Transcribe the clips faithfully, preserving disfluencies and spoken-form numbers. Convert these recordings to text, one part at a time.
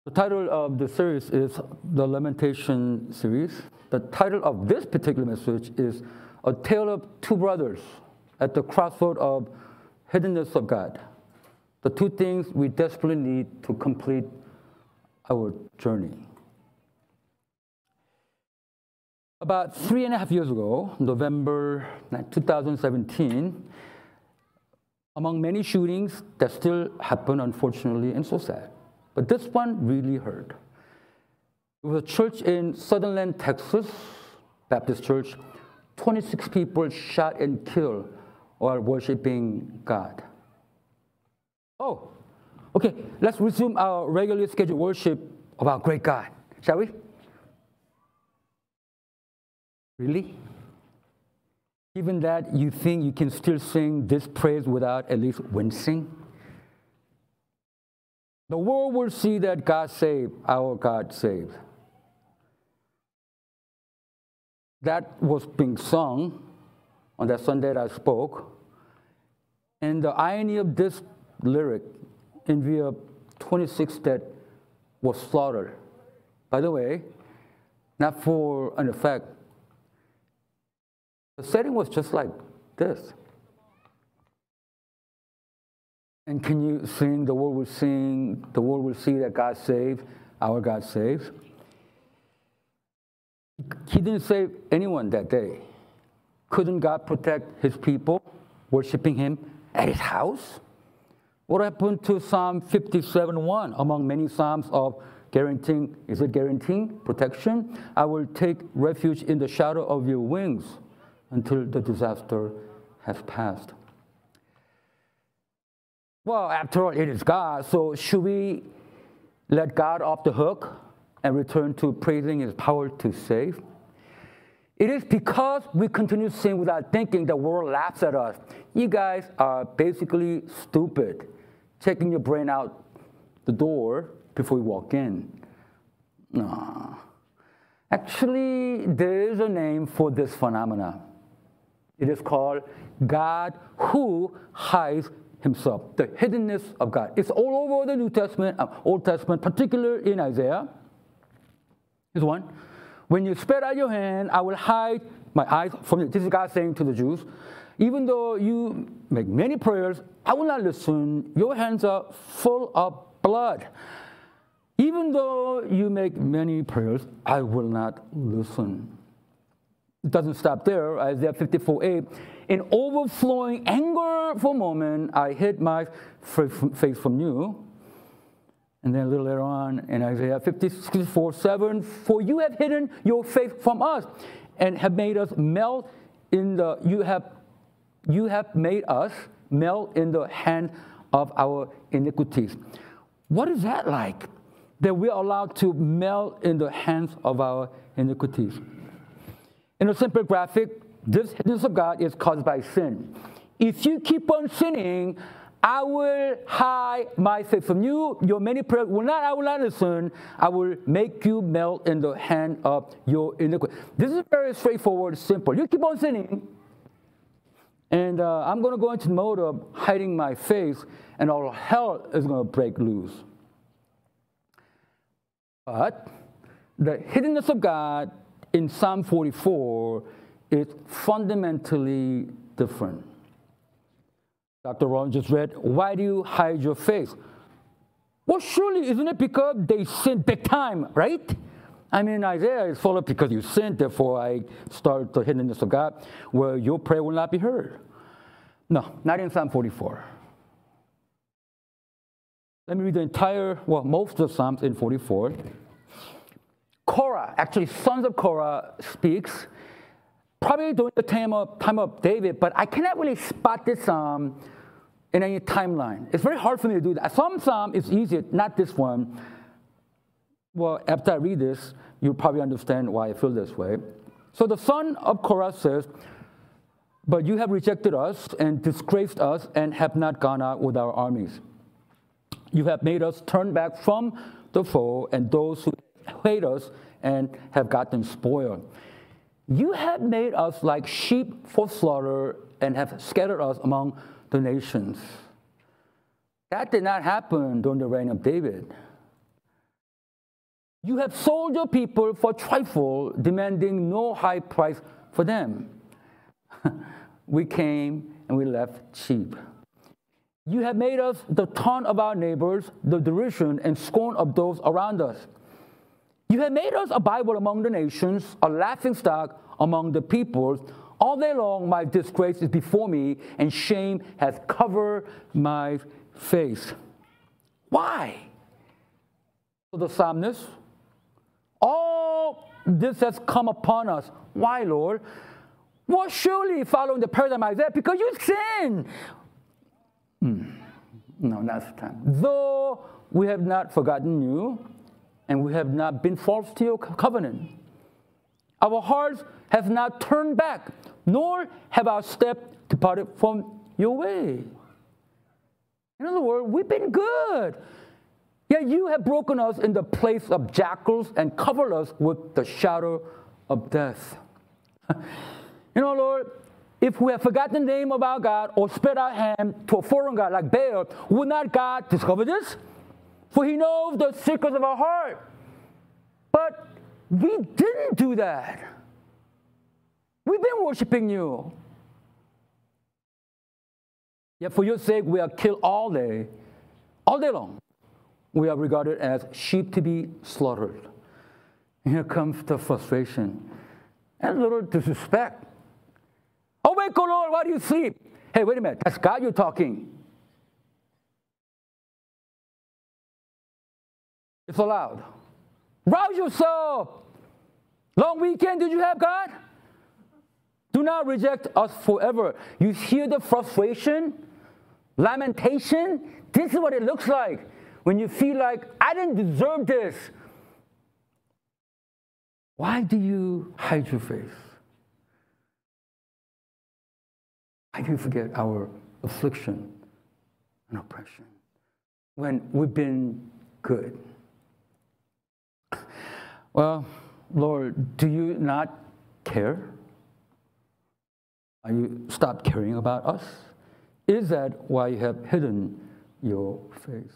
The title of the series is the Lamentation series. The title of this particular message is A Tale of Two Brothers at the Crossroad of Hiddenness of God. The two things we desperately need to complete our journey. About three and a half years ago, November two thousand seventeen, among many shootings that still happen, unfortunately, and so sad, but this one really hurt. It was a church in Sutherland, Texas, Baptist church. twenty-six people shot and killed while worshiping God. Oh, okay, let's resume our regularly scheduled worship of our great God, shall we? Really? Given that you think you can still sing this praise without at least wincing? The world will see that God saved, our God saved. That was being sung on that Sunday that I spoke. And the irony of this lyric in view of twenty-six that was slaughtered. By the way, not for an effect. The setting was just like this. And can you sing, the world will sing, the world will see that God saved, our God saves. He didn't save anyone that day. Couldn't God protect his people, worshiping him at his house? What happened to Psalm fifty-seven one, among many psalms of guaranteeing, is it guaranteeing protection? I will take refuge in the shadow of your wings until the disaster has passed. Well, after all, it is God, so should we let God off the hook and return to praising his power to save? It is because we continue to sing without thinking the world laughs at us. You guys are basically stupid, checking your brain out the door before you walk in. No. Actually, there is a name for this phenomena. It is called God who hides himself, the hiddenness of God. It's all over the New Testament, uh, Old Testament, particularly in Isaiah. Here's one. When you spread out your hand, I will hide my eyes from you. This is God saying to the Jews, even though you make many prayers, I will not listen. Your hands are full of blood. Even though you make many prayers, I will not listen. It doesn't stop there. Isaiah fifty-four eight. In overflowing anger for a moment, I hid my face from you. And then a little later on in Isaiah fifty-four seven, for you have hidden your face from us and have made us melt in the, you have, you have made us melt in the hand of our iniquities. What is that like? That we are allowed to melt in the hands of our iniquities. In a simple graphic, this hiddenness of God is caused by sin. If you keep on sinning, I will hide my face from you. Your many prayers will not, I will not listen. I will make you melt in the hand of your iniquity. This is very straightforward, simple. You keep on sinning, and uh, I'm going to go into the mode of hiding my face, and all hell is going to break loose. But the hiddenness of God in Psalm forty-four is fundamentally different. Doctor Ron just read, why do you hide your face? Well, surely, isn't it because they sinned big time, right? I mean, Isaiah is full of because you sinned, therefore I start the hiddenness of God, where your prayer will not be heard. No, not in Psalm forty-four. Let me read the entire, well, most of the Psalms in forty-four. Korah, actually, sons of Korah speaks, probably during the time of, time of David, but I cannot really spot this psalm in any timeline. It's very hard for me to do that. Some psalm is easier, not this one. Well, after I read this, you'll probably understand why I feel this way. So the son of Korah says, but you have rejected us and disgraced us and have not gone out with our armies. You have made us turn back from the foe and those who hate us and have gotten spoiled. You have made us like sheep for slaughter and have scattered us among the nations. That did not happen during the reign of David. You have sold your people for trifle, demanding no high price for them. We came and we left cheap. You have made us the taunt of our neighbors, the derision and scorn of those around us. You have made us a Bible among the nations, a laughingstock among the peoples. All day long my disgrace is before me, and shame has covered my face. Why? So the psalmist, all this has come upon us. Why, Lord? Well, surely following the paradigm Isaiah, because you sin. Mm. No, that's the time. Though we have not forgotten you, and we have not been false to your covenant. Our hearts have not turned back, nor have our steps departed from your way. In other words, we've been good. Yet you have broken us in the place of jackals and covered us with the shadow of death. You know, Lord, if we have forgotten the name of our God or spread our hand to a foreign God like Baal, would not God discover this? For he knows the secrets of our heart. But we didn't do that. We've been worshiping you. Yet for your sake, we are killed all day, all day long. We are regarded as sheep to be slaughtered. And here comes the frustration and a little disrespect. Awake, O Lord, why do you sleep? Hey, wait a minute, that's God you're talking. It's allowed. Rouse yourself. Long weekend did you have, God? Do not reject us forever. You hear the frustration, lamentation? This is what it looks like when you feel like, I didn't deserve this. Why do you hide your face? Why do you forget our affliction and oppression when we've been good? Well, Lord, do you not care? Are you stopped caring about us? Is that why you have hidden your face?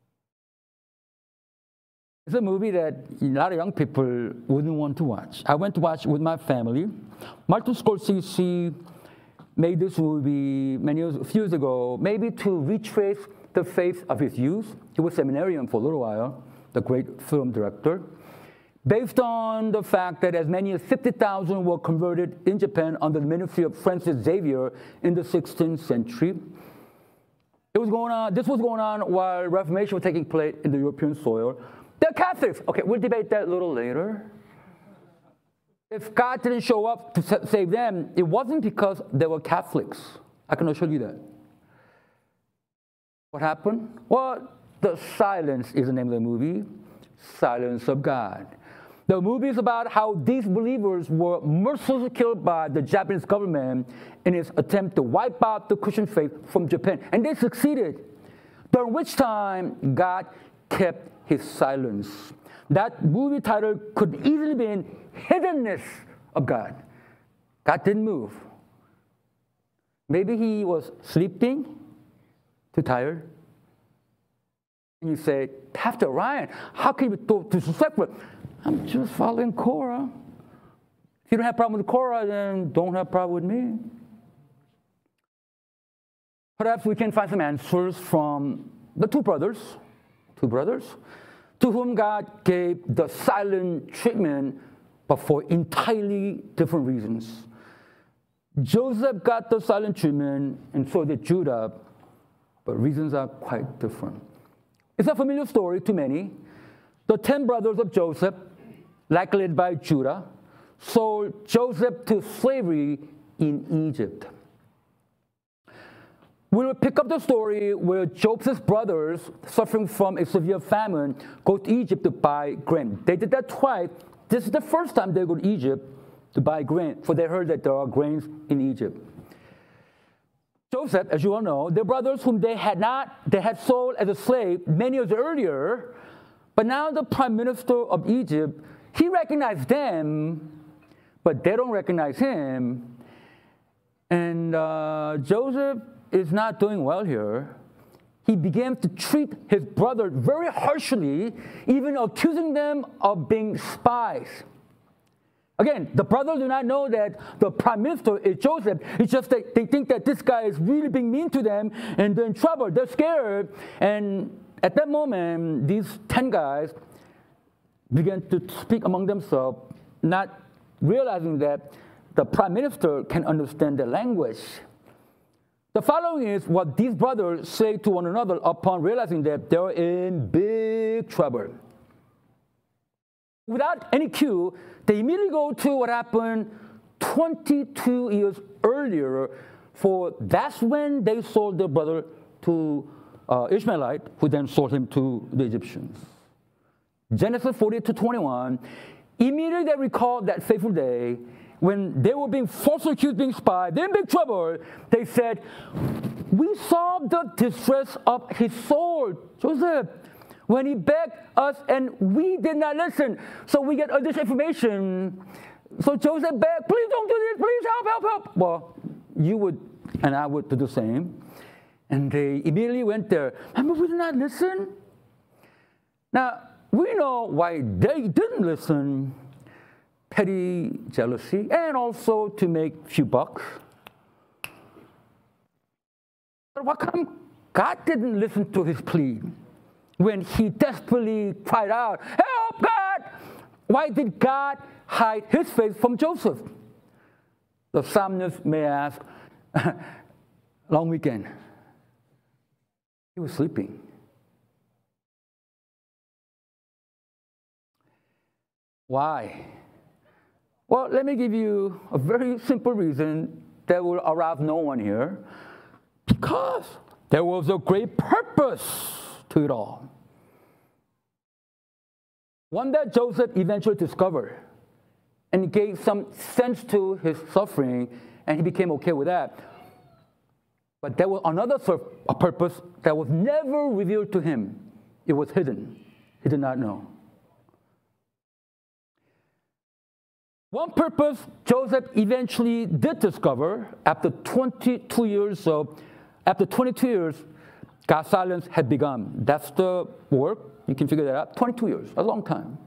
It's a movie that a lot of young people wouldn't want to watch. I went to watch with my family. Martin Scorsese made this movie many years, a few years ago, maybe to retrace the faith of his youth. He was seminarian for a little while, the great film director. Based on the fact that as many as fifty thousand were converted in Japan under the ministry of Francis Xavier in the sixteenth century. It was going on, this was going on while Reformation was taking place in the European soil. They're Catholics. Okay, we'll debate that a little later. If God didn't show up to save them, it wasn't because they were Catholics. I can assure you that. What happened? Well, The Silence is the name of the movie. Silence of God. The movie is about how these believers were mercilessly killed by the Japanese government in its attempt to wipe out the Christian faith from Japan. And they succeeded, during which time God kept his silence. That movie title could easily be Hiddenness of God. God didn't move. Maybe he was sleeping, too tired. And you say, Pastor Ryan, how can you be disrespectful? I'm just following Korah. If you don't have a problem with Korah, then don't have a problem with me. Perhaps we can find some answers from the two brothers, two brothers, to whom God gave the silent treatment, but for entirely different reasons. Joseph got the silent treatment, and so did Judah, but reasons are quite different. It's a familiar story to many. The ten brothers of Joseph, likely led by Judah, sold Joseph to slavery in Egypt. We will pick up the story where Joseph's brothers, suffering from a severe famine, go to Egypt to buy grain. They did that twice. This is the first time they go to Egypt to buy grain, for they heard that there are grains in Egypt. Joseph, as you all know, their brothers whom they had not, they had sold as a slave many years earlier, but now the prime minister of Egypt, he recognized them, but they don't recognize him. And uh, Joseph is not doing well here. he began to treat his brother very harshly, even accusing them of being spies. Again, the brothers do not know that the prime minister is Joseph. It's just that they think that this guy is really being mean to them and they're in trouble. They're scared. And at that moment, these ten guys began to speak among themselves, not realizing that the prime minister can understand the language. The following is what these brothers say to one another upon realizing that they're in big trouble. Without any cue, they immediately go to what happened twenty-two years earlier, for that's when they sold their brother to uh, Ishmaelite, who then sold him to the Egyptians. Genesis forty to twenty-one, immediately they recall that fateful day when they were being falsely accused, being spied, they're in big trouble. They said, we saw the distress of his soul, Joseph, when he begged us and we did not listen. So we get additional information. So Joseph begged, please don't do this, please help, help, help. Well, you would and I would do the same. And they immediately went there. But we did not listen. Now, we know why they didn't listen. Petty jealousy, and also to make a few bucks. But what come God didn't listen to his plea when he desperately cried out, help, God! Why did God hide his face from Joseph? The psalmist may ask, long weekend. He was sleeping. Why? Well, let me give you a very simple reason that will arouse no one here. Because there was a great purpose to it all. One that Joseph eventually discovered and gave some sense to his suffering, and he became okay with that. But there was another a purpose that was never revealed to him. It was hidden. He did not know. One purpose Joseph eventually did discover after twenty-two years of, after twenty-two years, God's silence had begun. That's the work. You can figure that out. twenty-two years, a long time.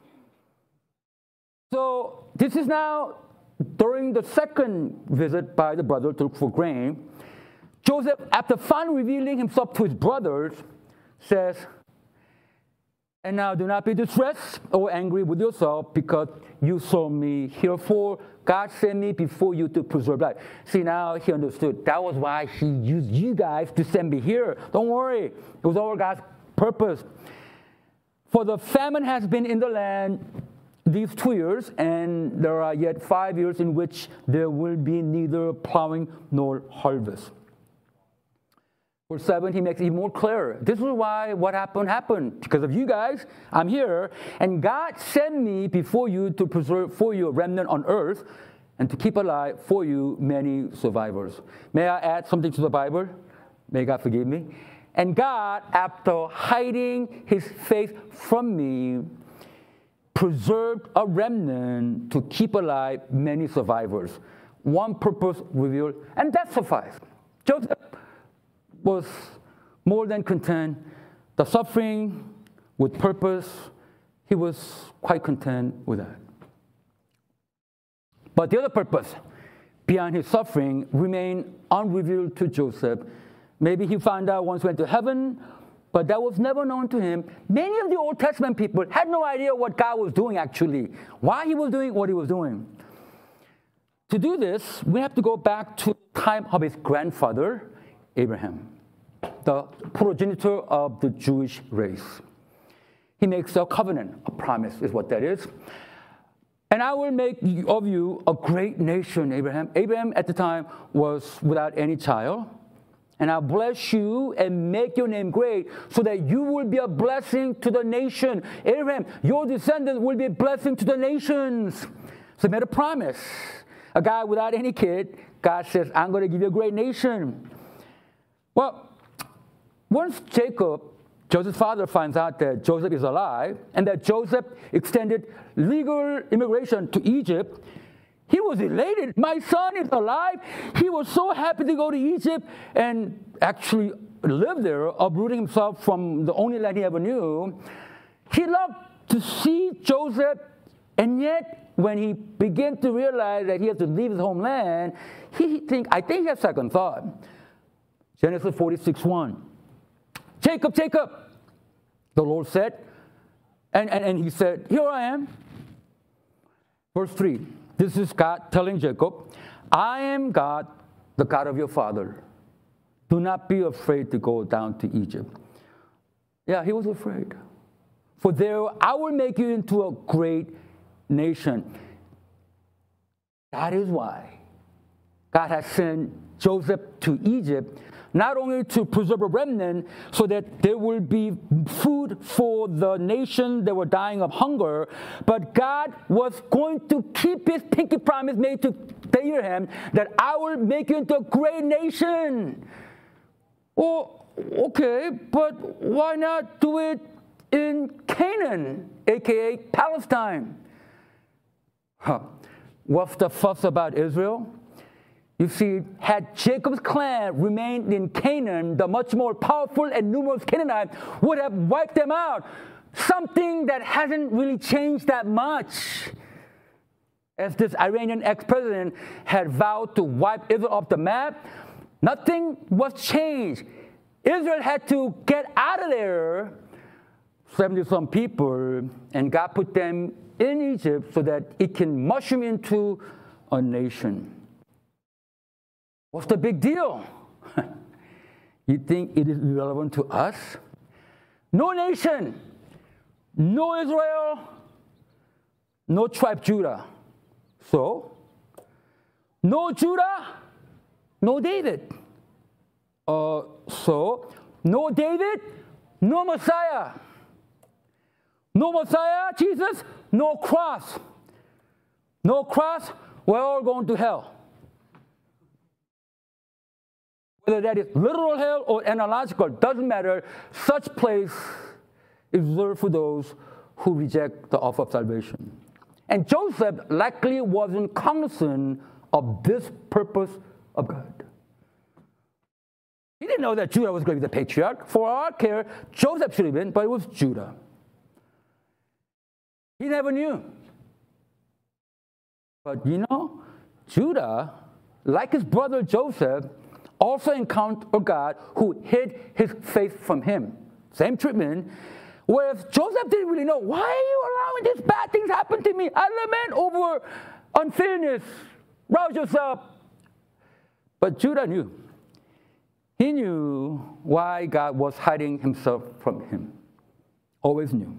So this is now during the second visit by the brother to look for grain. Joseph, after finally revealing himself to his brothers, says, and now do not be distressed or angry with yourself because you saw me. Herefore, God sent me before you to preserve life. See, now he understood. That was why he used you guys to send me here. Don't worry. It was all God's purpose. For the famine has been in the land these two years, and there are yet five years in which there will be neither plowing nor harvest. Verse seven, he makes it even more clear. This is why what happened happened. Because of you guys, I'm here. And God sent me before you to preserve for you a remnant on earth and to keep alive for you many survivors. May I add something to the Bible? May God forgive me. And God, after hiding his face from me, preserved a remnant to keep alive many survivors. One purpose revealed, and that sufficed. Joseph was more than content. The suffering with purpose, he was quite content with that. But the other purpose behind his suffering remained unrevealed to Joseph. Maybe he found out once he went to heaven, but that was never known to him. Many of the Old Testament people had no idea what God was doing actually, why he was doing what he was doing. To do this, we have to go back to the time of his grandfather, Abraham, the progenitor of the Jewish race. He makes a covenant, a promise is what that is. And I will make of you a great nation, Abraham. Abraham at the time was without any child. And I'll bless you and make your name great so that you will be a blessing to the nation. Abraham, your descendants will be a blessing to the nations. So he made a promise. A guy without any kid, God says, I'm going to give you a great nation. Well, once Jacob, Joseph's father, finds out that Joseph is alive and that Joseph extended legal immigration to Egypt, he was elated. My son is alive. He was so happy to go to Egypt. And actually, lived there, uprooting himself from the only land he ever knew, he loved to see Joseph, and yet when he began to realize that he has to leave his homeland, he think, I think he had second thought. Genesis forty-six one. Jacob, Jacob, the Lord said, and, and, and he said, here I am. Verse three, this is God telling Jacob, I am God, the God of your father. Do not be afraid to go down to Egypt. Yeah, he was afraid. For there I will make you into a great nation. That is why God has sent Joseph to Egypt, not only to preserve a remnant so that there will be food for the nation that were dying of hunger, but God was going to keep his pinky promise made to Abraham that I will make you into a great nation. Well, okay, but why not do it in Canaan, a k a. Palestine? Huh. What's the fuss about Israel? You see, had Jacob's clan remained in Canaan, the much more powerful and numerous Canaanites would have wiped them out. Something that hasn't really changed that much. As this Iranian ex-president had vowed to wipe Israel off the map, nothing was changed. Israel had to get out of there, seventy-some people, and God put them in Egypt so that it can mushroom into a nation. What's the big deal? You think it is relevant to us? No nation, no Israel, no tribe Judah. So, no Judah, no David. Uh, so, no David, no Messiah. No Messiah, Jesus, no cross. No cross, we're all going to hell. Whether that is literal hell or analogical, doesn't matter. Such place is reserved for those who reject the offer of salvation. And Joseph likely wasn't cognizant of this purpose of God. He didn't know that Judah was going to be the patriarch. For our care, Joseph should have been, but it was Judah. He never knew. But you know, Judah, like his brother Joseph, also encountered a God who hid his face from him. Same treatment. Whereas Joseph didn't really know, why are you allowing these bad things happen to me? I lament over unfairness. Rouse yourself. But Judah knew. He knew why God was hiding himself from him. Always knew.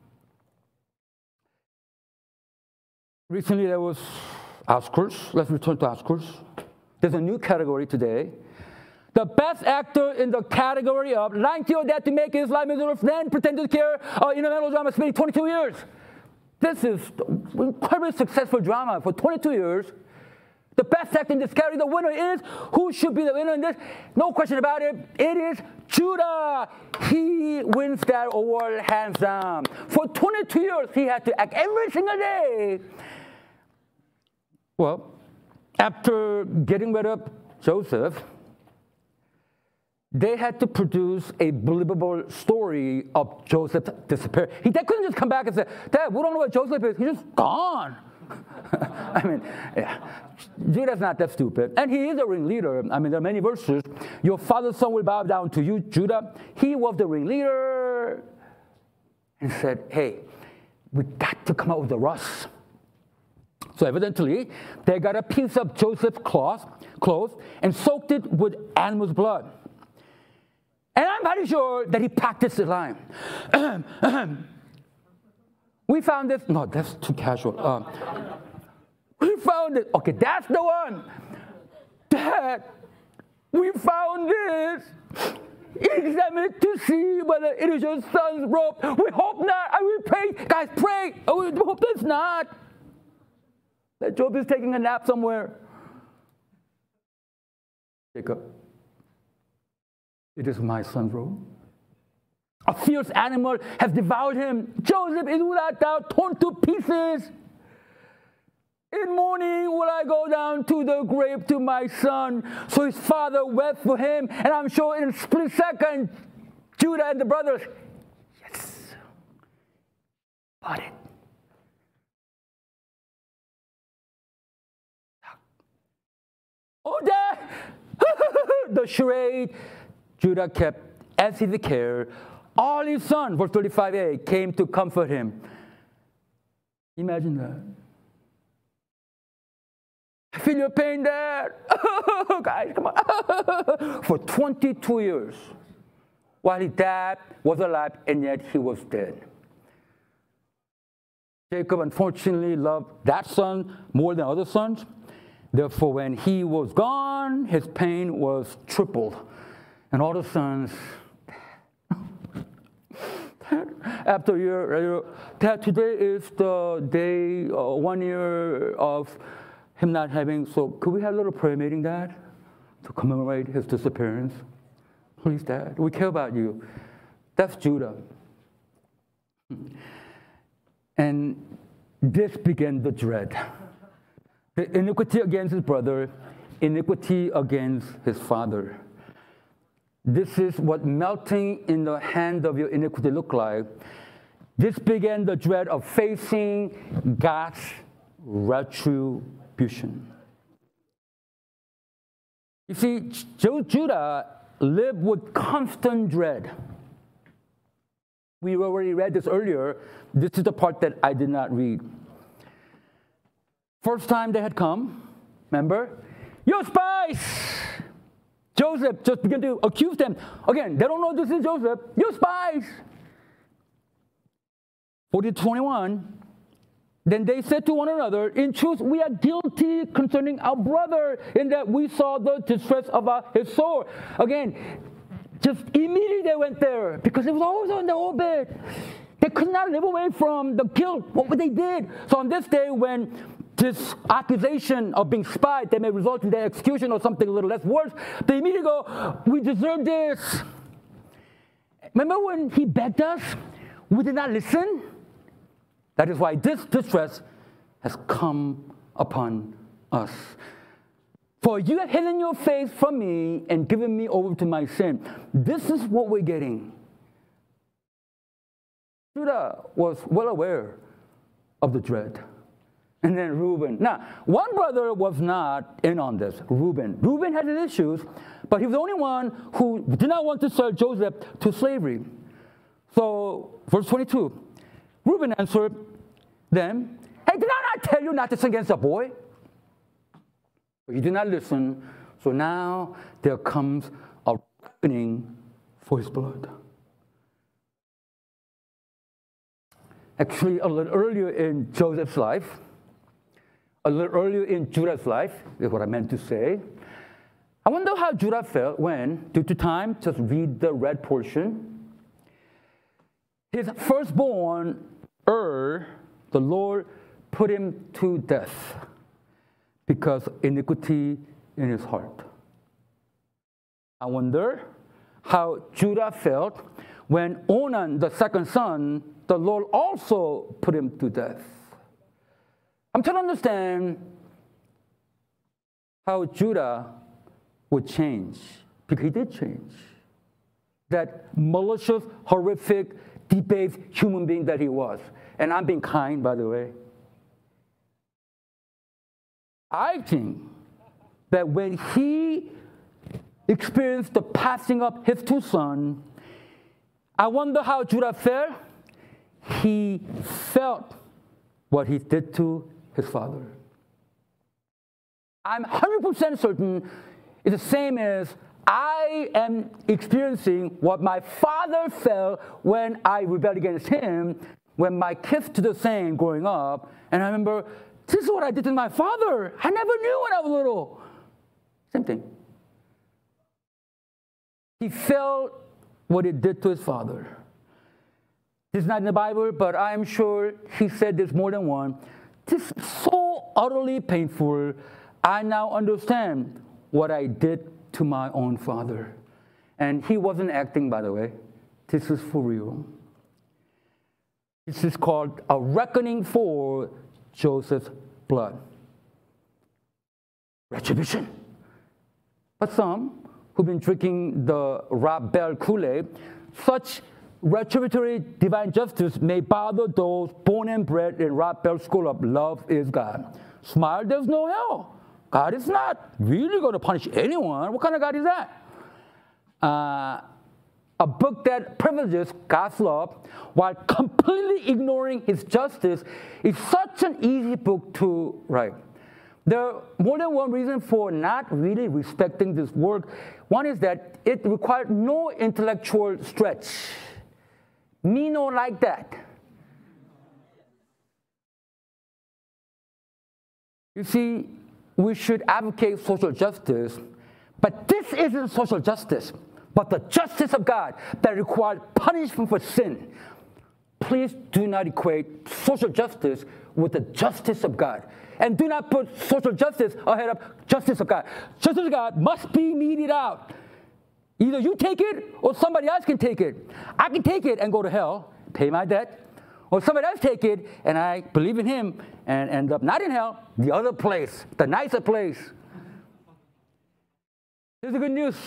Recently there was Oscars. Let's return to Oscars. There's a new category today. The best actor in the category of lying to your dad to make his life miserable, then pretend to care uh, in a melodrama spending twenty-two years. This is incredibly successful drama for twenty-two years. The best actor in this category, the winner is, who should be the winner in this? No question about it. It is Judah. He wins that award hands down. For twenty-two years, he had to act every single day. Well, after getting rid of Joseph, they had to produce a believable story of Joseph's disappearance. He, they couldn't just come back and say, Dad, we don't know where Joseph is. He's just gone. I mean, yeah. Judah's not that stupid. And he is a ringleader. I mean, there are many verses. Your father's son will bow down to you, Judah. He was the ringleader. And said, hey, we got to come out with the rust. So evidently, they got a piece of Joseph's cloth, clothes and soaked it with animal's blood. And I'm pretty sure that he practiced the line. We found this. No, that's too casual. Uh, we found it. Okay, that's the one. Dad, we found this. Examine it to see whether it is your son's robe. We hope not. I will pray. Guys, pray. Oh, we hope it's not. That Job is taking a nap somewhere. Jacob, it is my son's robe. A fierce animal has devoured him. Joseph is without doubt torn to pieces. In morning will I go down to the grave to my son. So his father wept for him, and I'm sure in a split second, Judah and the brothers, yes, bought it. Oh, Dad! The charade Judah kept as his care. All his sons, verse thirty-five a, came to comfort him. Imagine that. I feel your pain, Dad. Guys, come on. For twenty-two years, while his dad was alive, and yet he was dead. Jacob unfortunately loved that son more than other sons. Therefore, when he was gone, his pain was tripled. And all the sons, after a year, Dad, today is the day, uh, one year of him not having, so could we have a little prayer meeting, Dad, to commemorate his disappearance? Please, Dad, we care about you. That's Judah. And this began the dread. The iniquity against his brother, iniquity against his father. This is what melting in the hand of your iniquity look like. This began the dread of facing God's retribution. You see, Judah lived with constant dread. We already read this earlier. This is the part that I did not read. First time they had come, remember? You spies! Joseph just began to accuse them. Again, they don't know this is Joseph. You spies! forty to twenty-one, then they said to one another, in truth, we are guilty concerning our brother in that we saw the distress of our, his soul. Again, just immediately they went there because it was always on the orbit. They could not live away from the guilt, what they did. So on this day when this accusation of being spied that may result in their execution or something a little less worse, they immediately go, we deserve this. Remember when he begged us? We did not listen. That is why this distress has come upon us. For you have hidden your face from me and given me over to my sin. This is what we're getting. Judah was well aware of the dread. And then Reuben. Now, one brother was not in on this, Reuben. Reuben had his issues, but he was the only one who did not want to sell Joseph to slavery. So, verse twenty-two, Reuben answered them, hey, did I not tell you not to sin against a boy? But you did not listen, so now there comes a reckoning for his blood. Actually, a little earlier in Joseph's life, a little earlier in Judah's life, is what I meant to say. I wonder how Judah felt when, due to time, just read the red portion. His firstborn, Er, the Lord put him to death because iniquity in his heart. I wonder how Judah felt when Onan, the second son, the Lord also put him to death. I'm trying to understand how Judah would change, because he did change. That malicious, horrific, debased human being that he was. And I'm being kind, by the way. I think that when he experienced the passing of his two sons, I wonder how Judah felt. He felt what he did to his father. I'm one hundred percent certain it's the same as I am experiencing what my father felt when I rebelled against him, when my kids did the same growing up. And I remember, this is what I did to my father. I never knew when I was little. Same thing. He felt what he did to his father. This is not in the Bible, but I'm sure he said this more than once. This is so utterly painful. I now understand what I did to my own father. And he wasn't acting, by the way. This is for real. This is called a reckoning for Joseph's blood. retribution. But some who've been drinking the Rob Bell Kool-Aid, such retributory divine justice may bother those born and bred in Rob Bell's school of love is God. Smile, there's no hell. God is not really going to punish anyone. What kind of God is that? Uh, a book that privileges God's love while completely ignoring his justice is such an easy book to write. There are more than one reason for not really respecting this work. One is that it required no intellectual stretch. Me no like that. You see, we should advocate social justice, but this isn't social justice, but the justice of God that requires punishment for sin. Please do not equate social justice with the justice of God. And do not put social justice ahead of justice of God. Justice of God must be meted out. Either you take it or somebody else can take it. I can take it and go to hell, pay my debt, or somebody else take it and I believe in him and end up not in hell, the other place, the nicer place. Here's the good news.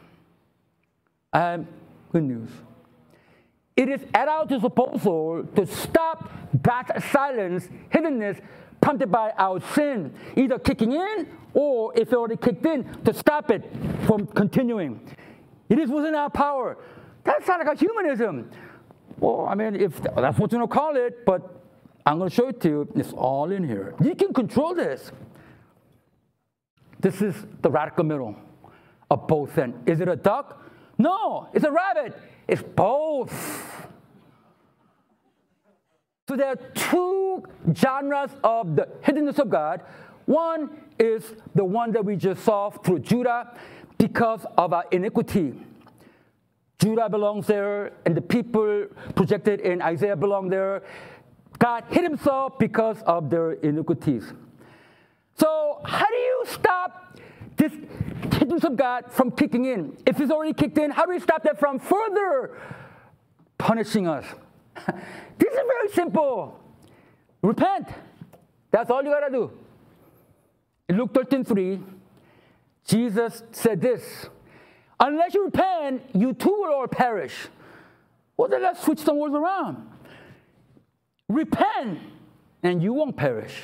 Um, good news. It is at our disposal to stop God's silence, hiddenness, prompted by our sin, either kicking in or, if it already kicked in, to stop it from continuing. It is within our power. That sounds like a humanism. Well, I mean, if that's what you want to call it, but I'm going to show it to you. It's all in here. You can control this. This is the radical middle of both ends. Is it a duck? No, it's a rabbit. It's both. So there are two genres of the hiddenness of God. One is the one that we just saw through Judah because of our iniquity. Judah belongs there, and the people projected in Isaiah belong there. God hid himself because of their iniquities. So how do you stop this hiddenness of God from kicking in? If it's already kicked in, how do we stop that from further punishing us? This is very simple. Repent. That's all you got to do. In Luke thirteen three, Jesus said this, unless you repent, you too will all perish. Well, then let's switch some words around. Repent, and you won't perish.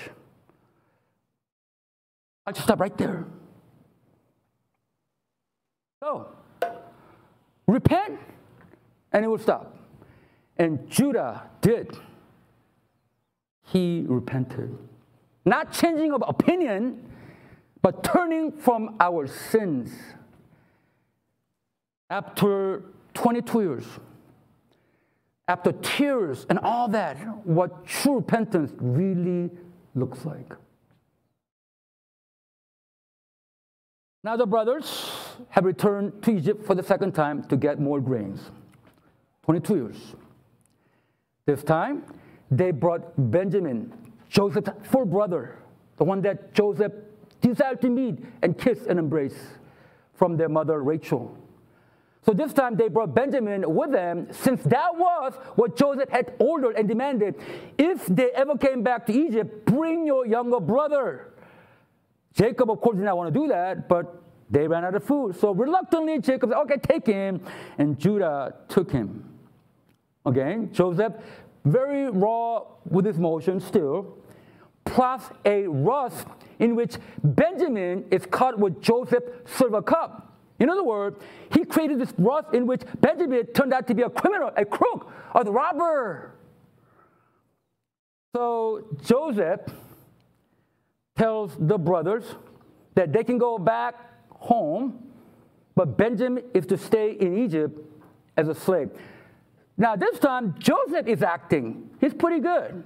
I'll just stop right there. So, repent, and it will stop. And Judah did. He repented. Not changing of opinion, but turning from our sins. After twenty-two years, after tears and all that, what true repentance really looks like. Now the brothers have returned to Egypt for the second time to get more grains. twenty-two years. This time, they brought Benjamin, Joseph's full brother, the one that Joseph desired to meet and kiss and embrace from their mother Rachel. So this time they brought Benjamin with them, since that was what Joseph had ordered and demanded. If they ever came back to Egypt, bring your younger brother. Jacob, of course, did not want to do that, but they ran out of food. So reluctantly, Jacob said, okay, take him. And Judah took him. Again, Joseph, very raw with his motion still, plus a rust in which Benjamin is cut with Joseph's silver cup. In other words, he created this rust in which Benjamin turned out to be a criminal, a crook, a robber. So Joseph tells the brothers that they can go back home, but Benjamin is to stay in Egypt as a slave. Now this time, Joseph is acting. He's pretty good.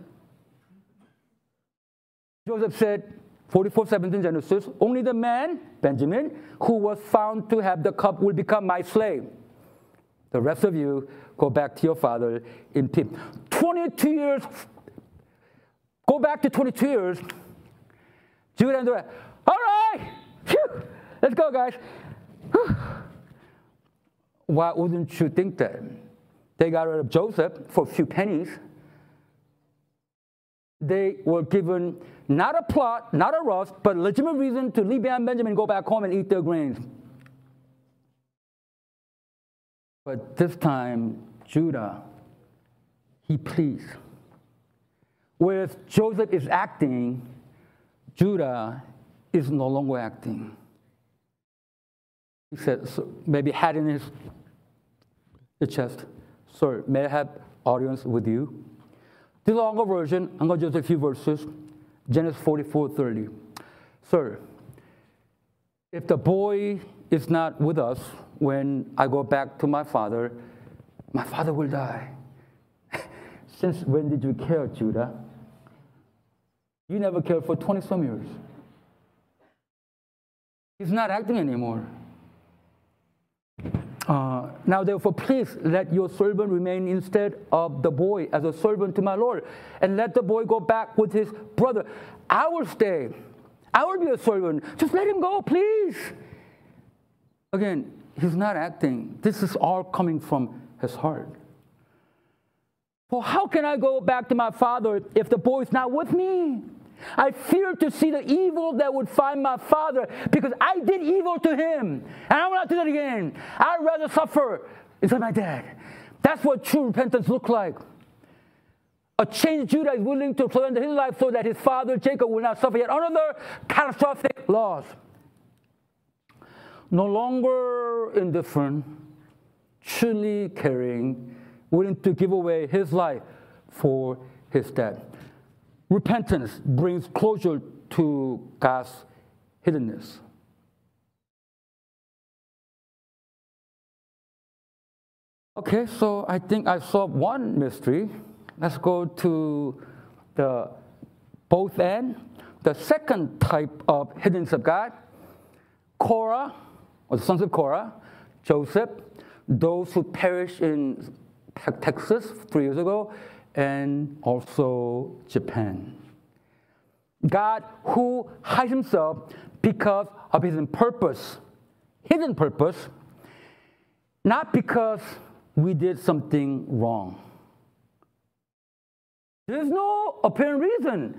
Joseph said, forty-four seventeen Genesis, only the man, Benjamin, who was found to have the cup will become my slave. The rest of you go back to your father in peace. twenty-two years, go back to twenty-two years. Judah and the rest, all right, phew, let's go, guys. Whew. Why wouldn't you think that? They got rid of Joseph for a few pennies. They were given Not a plot, not a rush, but legitimate reason to leave behind Benjamin and go back home and eat their grains. But this time, Judah, he pleads. Whereas Joseph is acting, Judah is no longer acting. He said, so maybe had in his the chest, sir, may I have audience with you? The longer version, I'm going to just a few verses. Genesis forty-four thirty. Sir, if the boy is not with us when I go back to my father, my father will die. Since when did you care, Judah? You never cared for twenty-some years. He's not acting anymore. Uh, now, therefore, please let your servant remain instead of the boy as a servant to my Lord, and let the boy go back with his brother. I will stay. I will be a servant. Just let him go, please. Again, he's not acting. This is all coming from his heart. For how can I go back to my father if the boy is not with me? I fear to see the evil that would find my father because I did evil to him. And I will not do that again. I'd rather suffer instead of my dad. That's what true repentance looks like. A changed Judah is willing to surrender his life so that his father Jacob will not suffer yet another catastrophic loss. No longer indifferent, truly caring, willing to give away his life for his dad. Repentance brings closure to God's hiddenness. Okay, so I think I solved one mystery. Let's go to the both end. The second type of hiddenness of God, Korah, or the sons of Korah, Joseph, those who perished in Texas three years ago, and also Japan. God who hides himself because of his purpose, hidden purpose, not because we did something wrong. There's no apparent reason.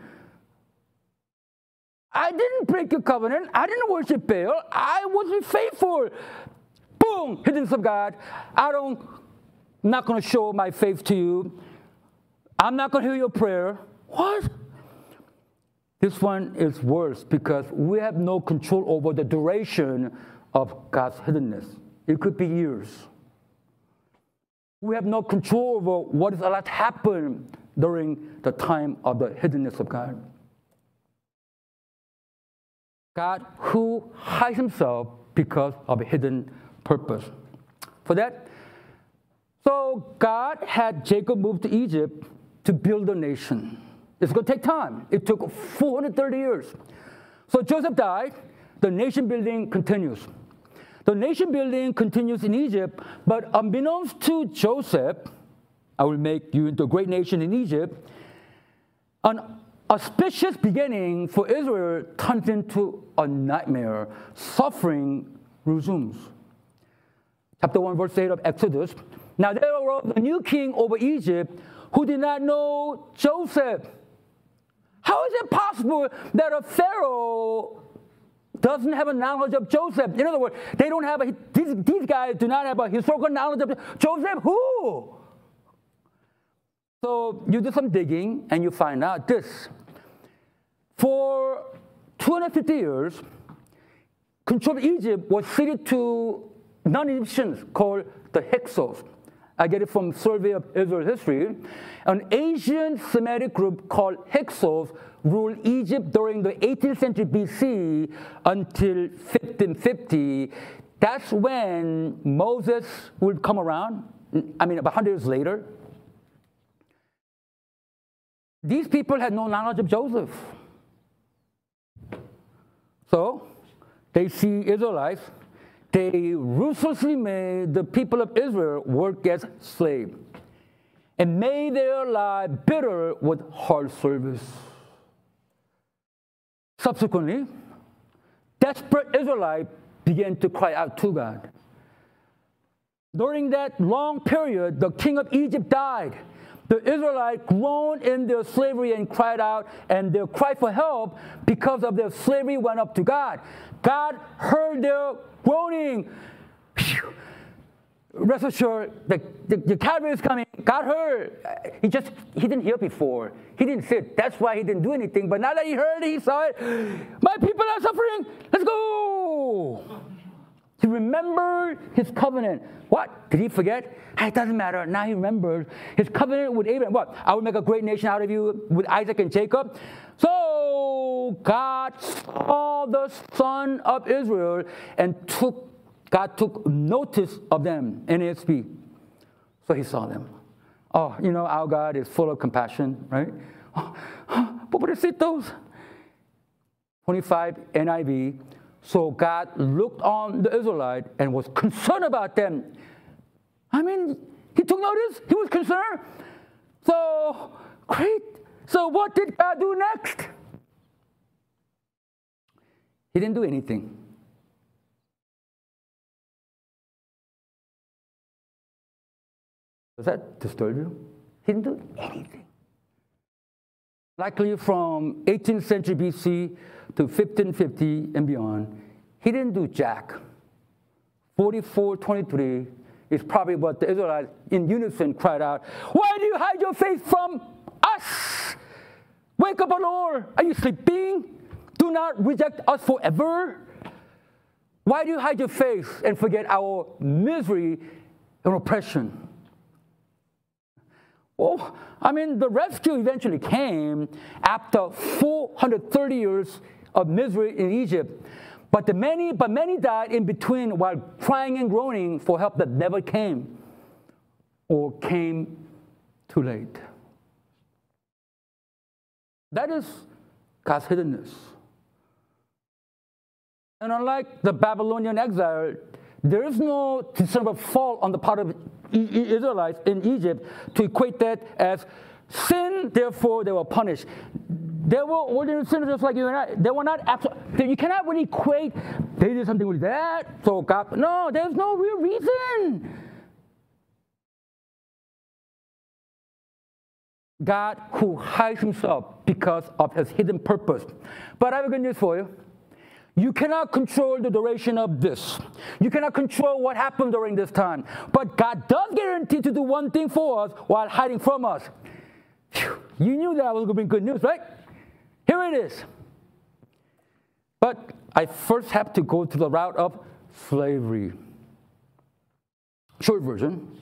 I didn't break your covenant. I didn't worship Baal. I wasn't faithful. Boom, hiddenness of God. I don't, I'm not going to show my faith to you. I'm not going to hear your prayer. What? This one is worse because we have no control over the duration of God's hiddenness. It could be years. We have no control over what is allowed to happen during the time of the hiddenness of God. God who hides himself because of a hidden purpose. For that, so God had Jacob move to Egypt to build a nation. It's going to take time. It took four hundred thirty years. So Joseph died. The nation building continues. The nation building continues in Egypt, but unbeknownst to Joseph, I will make you into a great nation in Egypt, an auspicious beginning for Israel turns into a nightmare. Suffering resumes. Chapter one, verse eight of Exodus. Now there arose a new king over Egypt who did not know Joseph. How is it possible that a Pharaoh doesn't have a knowledge of Joseph? In other words, they don't have a, these, these guys do not have a historical knowledge of Joseph. Who? So you do some digging and you find out this. For two hundred fifty years, control of Egypt was ceded to non-Egyptians called the Hyksos. I get it from Survey of Israel History. An Asian Semitic group called Hyksos ruled Egypt during the eighteenth century B C until fifteen fifty. That's when Moses would come around, I mean, about one hundred years later. These people had no knowledge of Joseph. So they see Israelites. They ruthlessly made the people of Israel work as slaves and made their life bitter with hard service. Subsequently, desperate Israelites began to cry out to God. During that long period, the king of Egypt died. the Israelites groaned in their slavery and cried out, and their cry for help because of their slavery went up to God. God heard their groaning. Whew. Rest assured, the, the, the cavalry is coming. God heard. He just, he didn't hear before. He didn't see it. That's why he didn't do anything. But now that he heard it, he saw it. My people are suffering. Let's go. He remembered his covenant. What? Did he forget? It doesn't matter. Now he remembered his covenant with Abraham. What? I will make a great nation out of you with Isaac and Jacob. So God saw the son of Israel and took, God took notice of them, N A S B. So he saw them. Oh, you know, our God is full of compassion, right? Oh, pobrecitos. twenty-five N I V. So God looked on the Israelite and was concerned about them. I mean, he took notice. He was concerned. So, great. So what did God do next? He didn't do anything. Does that disturb you? He didn't do anything. Likely from eighteenth century B C to fifteen fifty and beyond, he didn't do jack. forty-four twenty-three is probably what the Israelites in unison cried out, "Why do you hide your face from us? Wake up, O Lord. Are you sleeping? Do not reject us forever. Why do you hide your face and forget our misery and oppression?" Well, I mean, the rescue eventually came after four hundred thirty years of misery in Egypt. But the many, but many died in between while crying and groaning for help that never came or came too late. That is God's hiddenness. And unlike the Babylonian exile, there is no discernible fault on the part of Israelites in Egypt to equate that as sin, therefore they were punished. They were ordinary sinners just like you and I. They were not absolute. You cannot really equate, they did something with that, so God, no, there's no real reason. God who hides himself because of his hidden purpose. But I have good news for you. You cannot control the duration of this. You cannot control what happened during this time. But God does guarantee to do one thing for us while hiding from us. Whew. You knew that I was going to bring good news, right? Here it is. But I first have to go to the route of slavery. Short version.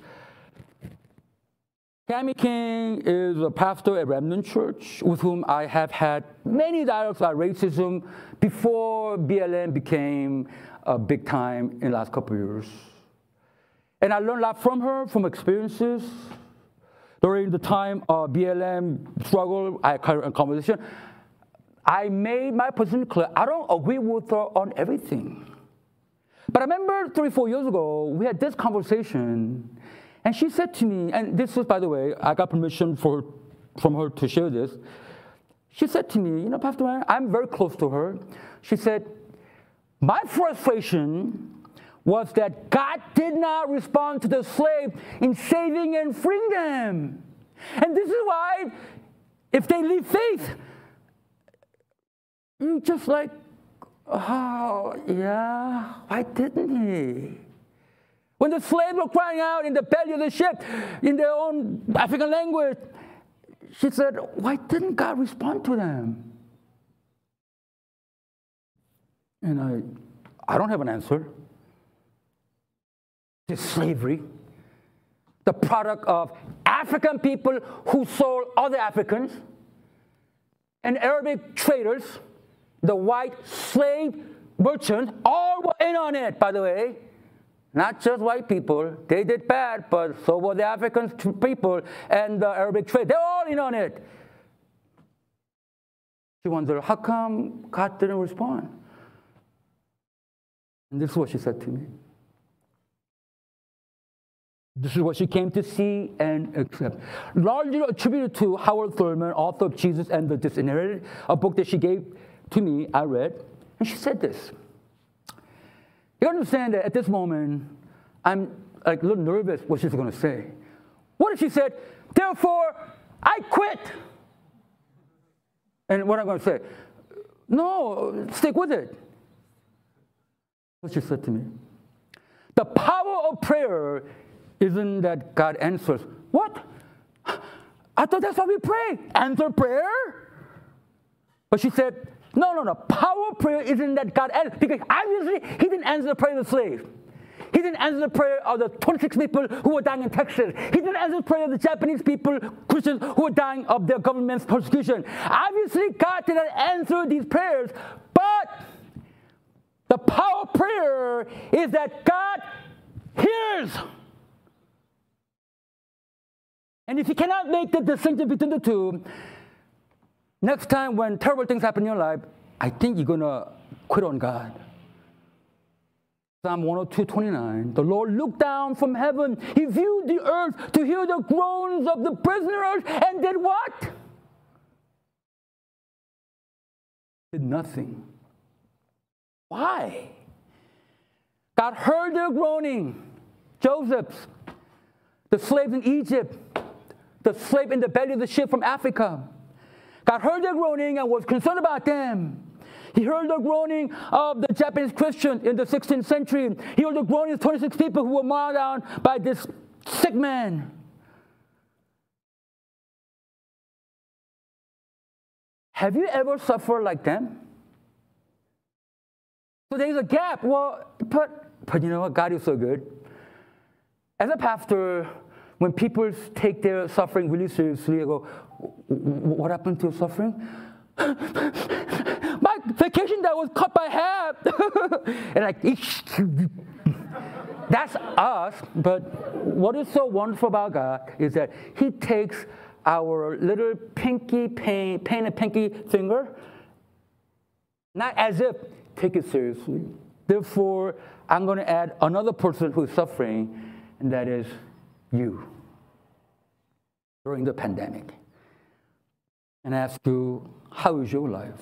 Tammy King is a pastor at Remnant Church with whom I have had many dialogues about racism before B L M became uh, big time in the last couple of years. And I learned a lot from her, from experiences. During the time of B L M struggle, I had a conversation. I made my position clear. I don't agree with her on everything. But I remember three, four years ago, we had this conversation. And she said to me, and this was, by the way, I got permission for, from her to share this. She said to me, you know, Pastor Ryan, I'm very close to her. She said, my frustration was that God did not respond to the slave in saving and freeing them. And this is why, if they leave faith, you just like, oh, yeah, why didn't he? When the slaves were crying out in the belly of the ship in their own African language, she said, why didn't God respond to them? And I, I don't have an answer. This slavery, the product of African people who sold other Africans, and Arabic traders, the white slave merchants, all were in on it, by the way. Not just white people. They did bad, but so were the African people and the Arabic trade. They're all in on it. She wondered, how come God didn't respond? And this is what she said to me. This is what she came to see and accept. Largely attributed to Howard Thurman, author of Jesus and the Disinherited, a book that she gave to me, I read. And she said this. You understand that at this moment, I'm like a little nervous what she's going to say. What if she said, Therefore, I quit. And what I'm going to say, no, stick with it. What she said to me. The power of prayer isn't that God answers. What? I thought that's how we pray. Answer prayer? But she said, no, no, no. Power of prayer isn't that God answers. Because obviously, he didn't answer the prayer of the slave. He didn't answer the prayer of the twenty-six people who were dying in Texas. He didn't answer the prayer of the Japanese people, Christians, who were dying of their government's persecution. Obviously, God did not answer these prayers. But the power of prayer is that God hears. And if you cannot make the distinction between the two, next time when terrible things happen in your life, I think you're going to quit on God. Psalm one oh two, twenty-nine, the Lord looked down from heaven. He viewed the earth to hear the groans of the prisoners and did what? Did nothing. Why? God heard their groaning. Joseph's, the slaves in Egypt, the slave in the belly of the ship from Africa. God heard their groaning and was concerned about them. He heard the groaning of the Japanese Christian in the sixteenth century. He heard the groaning of twenty-six people who were marred down by this sick man. Have you ever suffered like them? So there's a gap. Well, but, but you know what? God is so good. As a pastor, when people take their suffering really seriously, I go, what happened to your suffering? My vacation that was cut by half. And like, that's us. But what is so wonderful about God is that he takes our little pinky, pain, pain and pinky finger, not as if, take it seriously. Therefore, I'm going to add another person who's suffering, and that is you during the pandemic. And ask you, how is your life?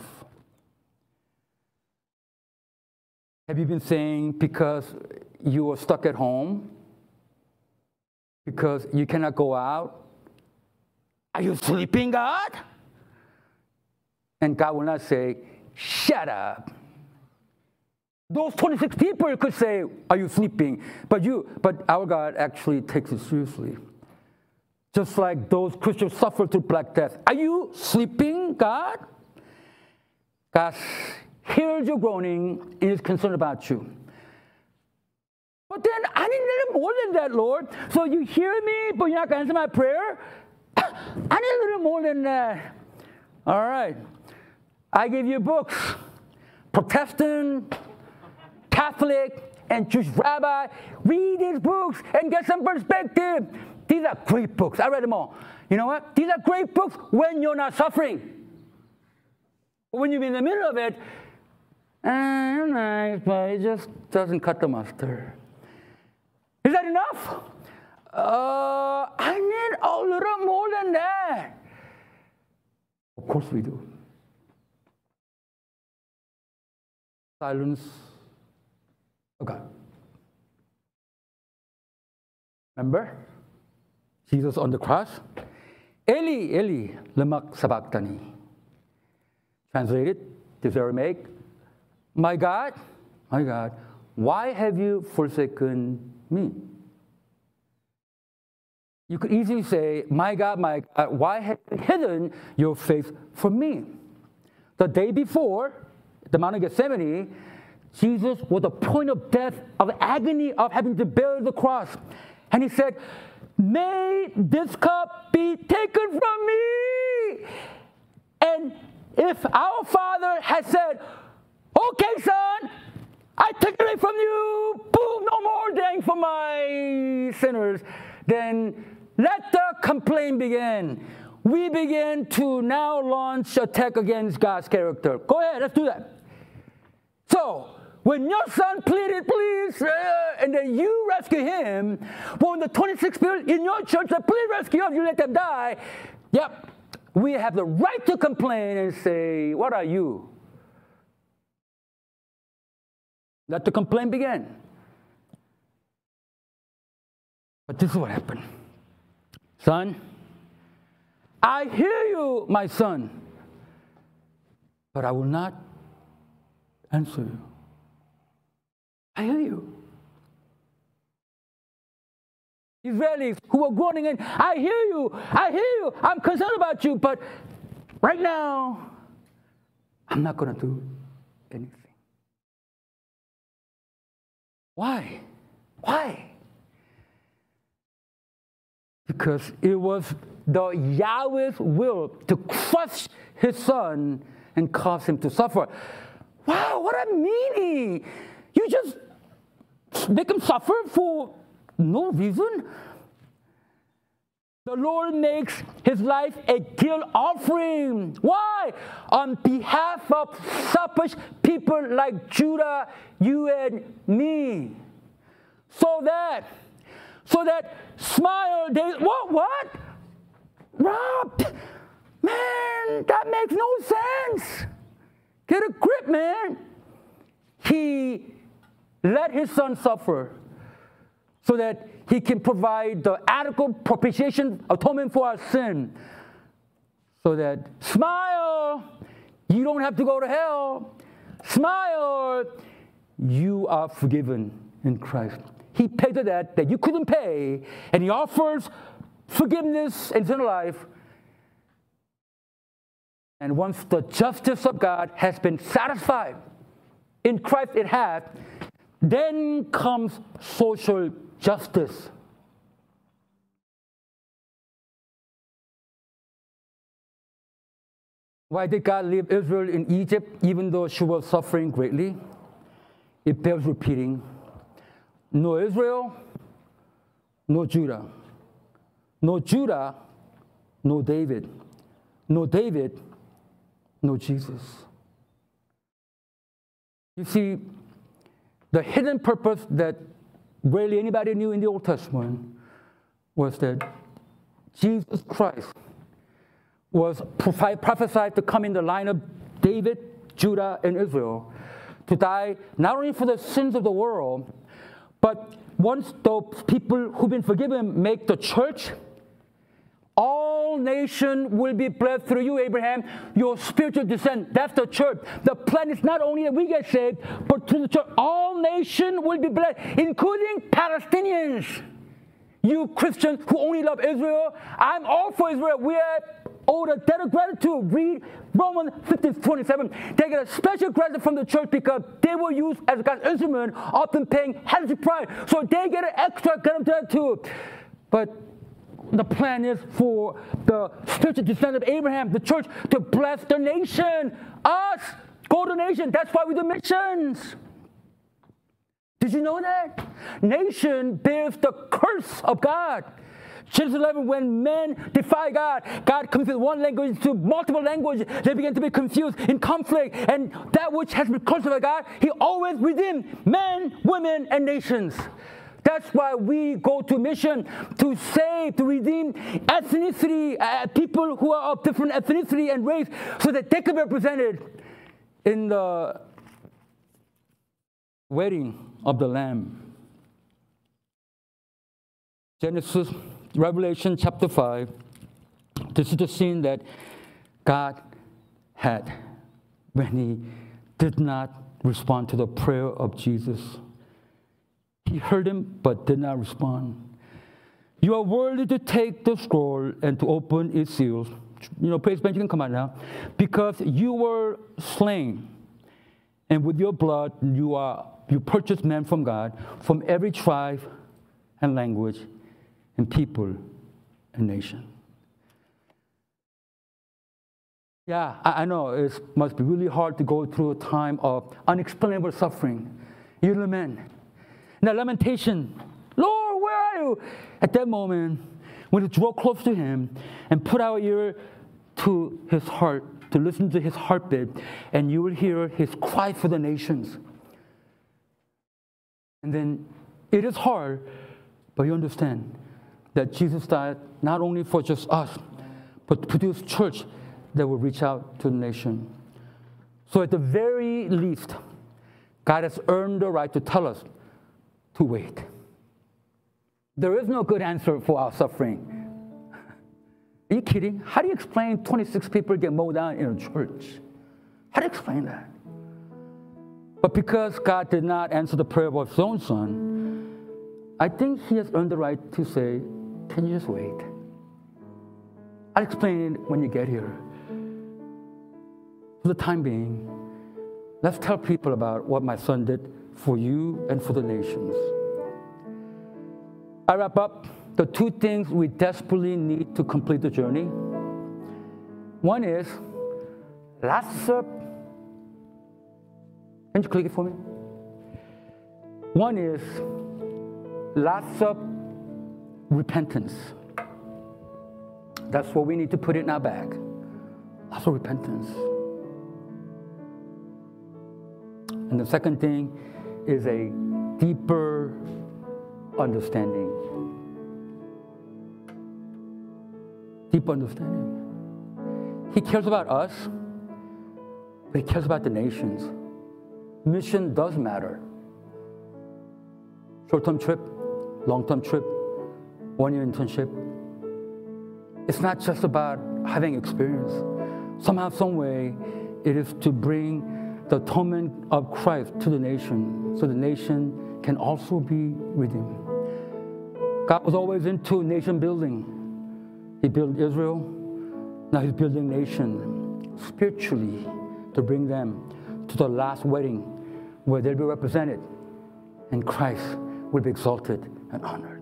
Have you been saying because you are stuck at home? Because you cannot go out? Are you sleeping, God? And God will not say, shut up. Those twenty-six people could say, are you sleeping? But you, but our God actually takes it seriously. Just like those Christians suffered through Black Death. Are you sleeping, God? God hears your groaning and is concerned about you. But then I need a little more than that, Lord. So you hear me, but you're not going to answer my prayer? I need a little more than that. All right. I give you books. Protestant, Catholic, and Jewish rabbi. Read these books and get some perspective. These are great books. I read them all. You know what? These are great books when you're not suffering. When you're in the middle of it, eh, nice, but it just doesn't cut the mustard. Is that enough? Uh, I need a little more than that. Of course we do. Silence of God. Remember? Jesus on the cross. Eli, Eli, lema sabachthani. Translated, this Aramaic. My God, my God, why have you forsaken me? You could easily say, my God, my God, why have you hidden your face from me? The day before, the Mount of Gethsemane, Jesus was at the point of death, of agony, of having to bear the cross. And he said, may this cup be taken from me. And if our Father had said, okay, son, I take it away from you, boom, no more dying for my sinners, then let the complaint begin. We begin to now launch attack against God's character. Go ahead, let's do that. So, when your son pleaded, please, uh, and then you rescue him, when the twenty-six people in your church that please rescue him, you let them die, yep, we have the right to complain and say, what are you? Let the complaint begin. But this is what happened. Son, I hear you, my son, but I will not answer you. I hear you. Israelis who were groaning in, I hear you, I hear you, I'm concerned about you, but right now, I'm not going to do anything. Why? Why? Because it was the Yahweh's will to crush his son and cause him to suffer. Wow, what a meanie! You just make him suffer for no reason. The Lord makes his life a guilt offering. Why? On behalf of selfish people like Judah, you and me. So that, so that smile, they, what, what? Rob, man, that makes no sense. Get a grip, man. He let his son suffer so that he can provide the adequate propitiation, atonement for our sin. So that, smile, you don't have to go to hell. Smile, you are forgiven in Christ. He paid the debt that you couldn't pay, and he offers forgiveness and eternal life. And once the justice of God has been satisfied, in Christ it has, then comes social justice. Why did God leave Israel in Egypt even though she was suffering greatly? It bears repeating. No Israel, no Judah. No Judah, no David. No David, no Jesus. You see, the hidden purpose that rarely anybody knew in the Old Testament was that Jesus Christ was prophesied to come in the line of David, Judah, and Israel to die not only for the sins of the world, but once those people who've been forgiven make the church, all nation will be blessed through you, Abraham, your spiritual descent. That's the church. The plan is not only that we get saved, but to the church, all nation will be blessed, including Palestinians. You Christians who only love Israel, I'm all for Israel. We are owed a debt of gratitude. Read Romans fifteen twenty-seven. They get a special gratitude from the church because they were used as God's instrument, often paying heresy price. So they get an extra gratitude. But the plan is for the spiritual descendant of Abraham, the church, to bless the nation. Us, go to the nation. That's why we do missions. Did you know that? Nation bears the curse of God. Genesis eleven, when men defy God, God comes with one language to multiple languages. They begin to be confused in conflict. And that which has been cursed by God, he always redeems men, women, and nations. That's why we go to mission, to save, to redeem ethnicity, uh, people who are of different ethnicity and race, so that they can be represented in the wedding of the Lamb. Genesis, Revelation chapter five, this is the scene that God had when he did not respond to the prayer of Jesus. He heard him, but did not respond. You are worthy to take the scroll and to open its seals. You know, praise band, you can come out now. Because you were slain, and with your blood you are you purchased men from God, from every tribe and language and people and nation. Yeah, I, I know it must be really hard to go through a time of unexplainable suffering. You lament. Now, lamentation, Lord, where are you? At that moment, when we draw close to him and put our ear to his heart, to listen to his heartbeat, and you will hear his cry for the nations. And then it is hard, but you understand that Jesus died not only for just us, but to produce church that will reach out to the nation. So at the very least, God has earned the right to tell us to wait. There is no good answer for our suffering. Are you kidding? How do you explain twenty-six people get mowed down in a church? How do you explain that? But because God did not answer the prayer of his own son, I think he has earned the right to say, can you just wait? I'll explain it when you get here. For the time being, let's tell people about what my son did for you and for the nations. I wrap up the two things we desperately need to complete the journey. One is lots of, can you click it for me? One is lots of repentance. That's what we need to put in our bag. Lots of repentance. And the second thing is a deeper understanding. Deep understanding. He cares about us, but he cares about the nations. Mission does matter. Short-term trip, long-term trip, one-year internship. It's not just about having experience. Somehow, some way, it is to bring the atonement of Christ to the nation, so the nation can also be redeemed. God was always into nation building. He built Israel, now he's building nation spiritually to bring them to the last wedding where they'll be represented and Christ will be exalted and honored.